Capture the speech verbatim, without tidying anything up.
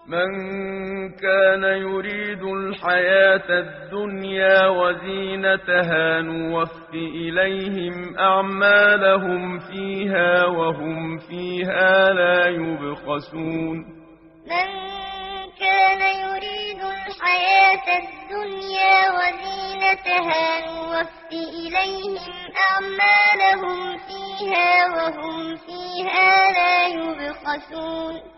من كان يريد الحياة الدنيا وزينتها نوف إليهم أعمالهم فيها وهم فيها لا يبخسون من كان يريد الحياة الدنيا وزينتها نوف إليهم أعمالهم فيها وهم فيها لا يبخسون